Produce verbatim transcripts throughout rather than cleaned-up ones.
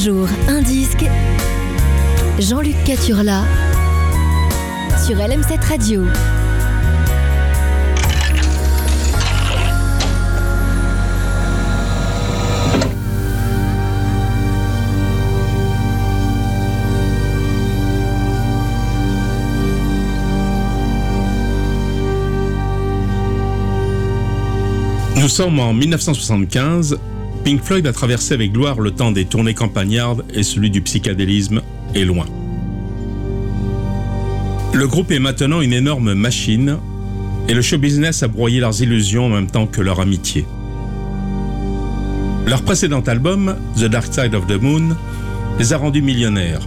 jour, un disque. Jean-Luc Caturla sur L M sept Radio. Nous sommes en dix-neuf cent soixante-quinze. Pink Floyd a traversé avec gloire le temps des tournées campagnardes et celui du psychédélisme est loin. Le groupe est maintenant une énorme machine et le show business a broyé leurs illusions en même temps que leur amitié. Leur précédent album, The Dark Side of the Moon, les a rendus millionnaires.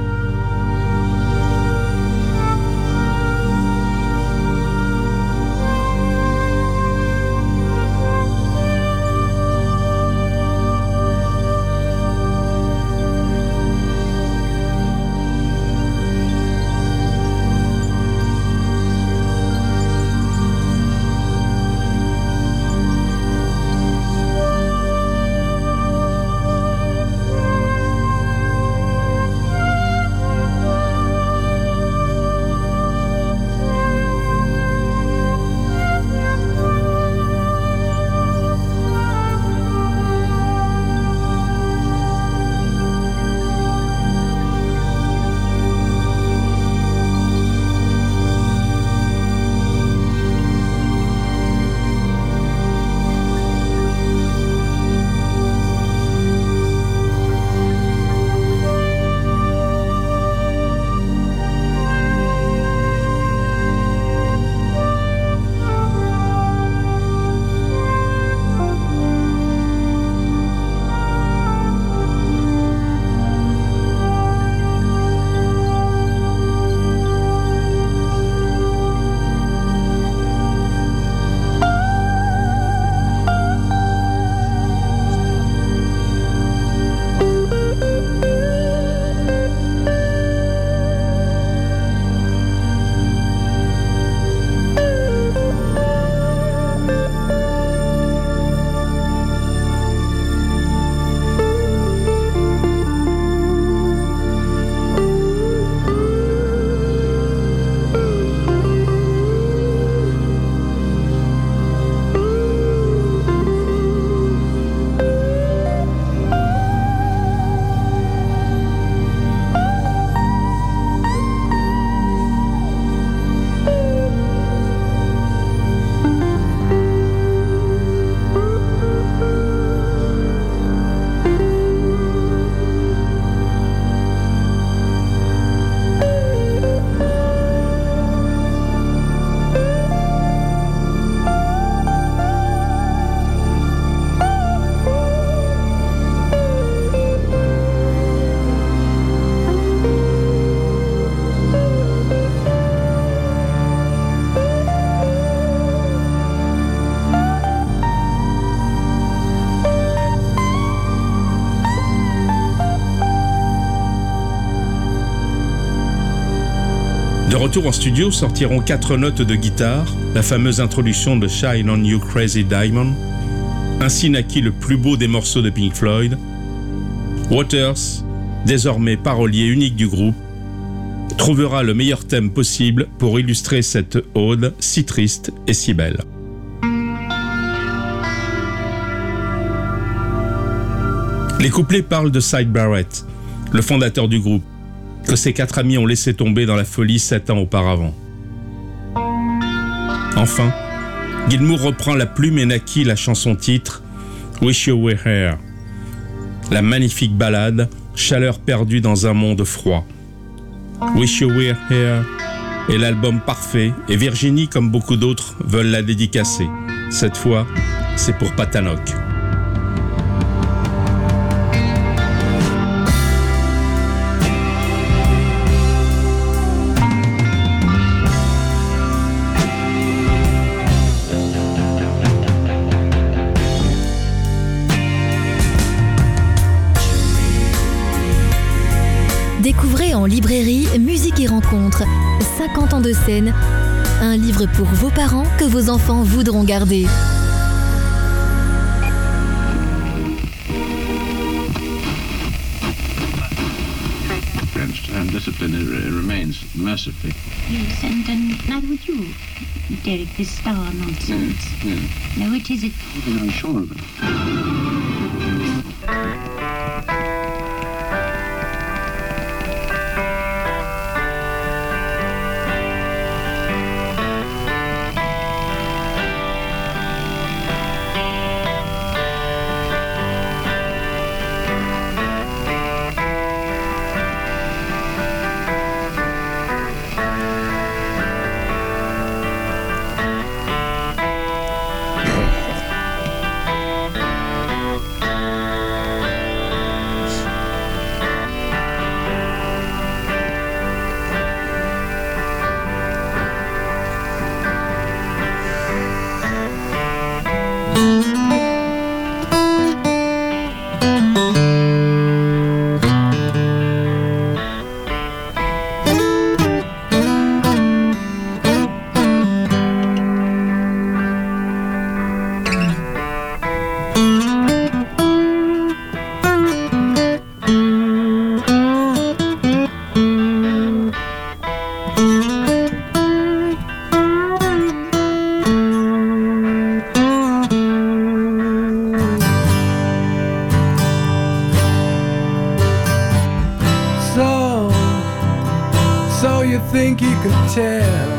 De retour en studio sortiront quatre notes de guitare, la fameuse introduction de Shine on You Crazy Diamond. Ainsi naquit le plus beau des morceaux de Pink Floyd. Waters, désormais parolier unique du groupe, trouvera le meilleur thème possible pour illustrer cette ode si triste et si belle. Les couplets parlent de Syd Barrett, le fondateur du groupe, que ses quatre amis ont laissé tomber dans la folie sept ans auparavant. Enfin, Gilmour reprend la plume et naquit la chanson-titre « Wish You Were Here », la magnifique ballade « Chaleur perdue dans un monde froid ». « Wish You Were Here » est l'album parfait et Virginie, comme beaucoup d'autres, veulent la dédicacer. Cette fois, c'est pour Patanok. Découvrez en librairie Musique et Rencontres, cinquante ans de scène, un livre pour vos parents que vos enfants voudront garder. discipline it, it remains, mercifully. Yes, and, and neither would you, Derek, this star nonsense. Yeah, yeah. No, it isn't. I'm sure of it. think you could tell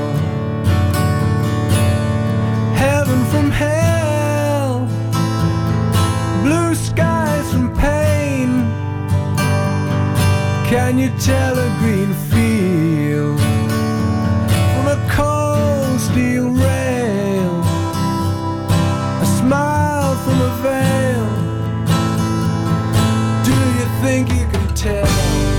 heaven from hell, blue skies from pain. Can you tell a green field from a cold steel rail, a smile from a veil? Do you think you can tell?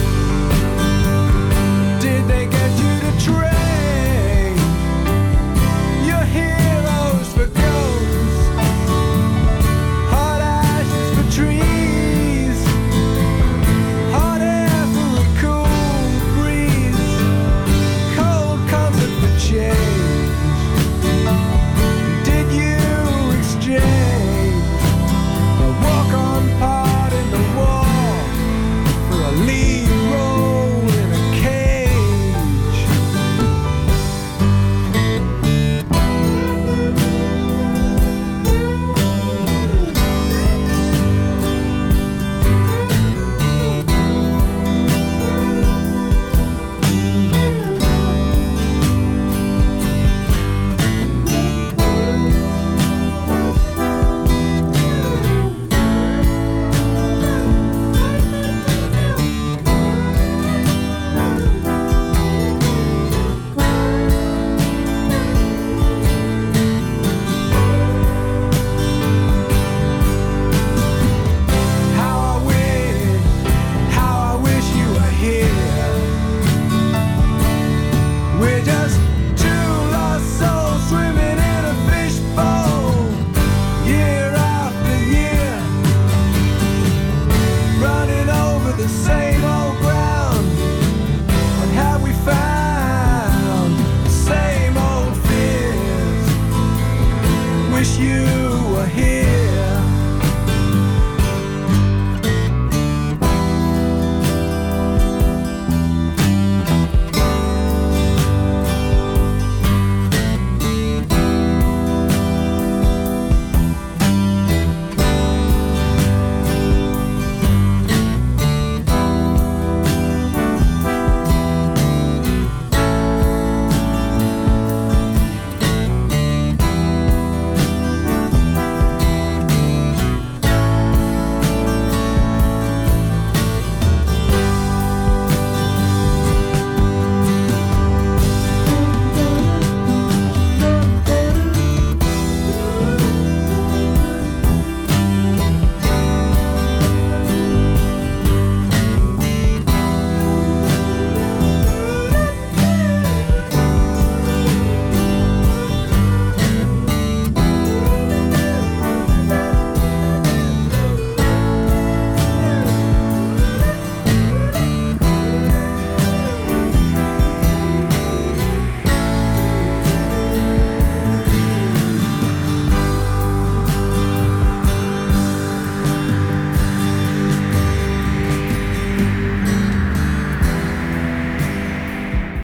Did they get you to trade your heroes for ghosts, hot ashes for trees, hot air for a cool breeze, cold comfort for change? Did you exchange a walk-on part in the wall for a lead role in a cage? How I wish, how I wish you were here. We're just two lost souls swimming in a fishbowl, year after year, running over the same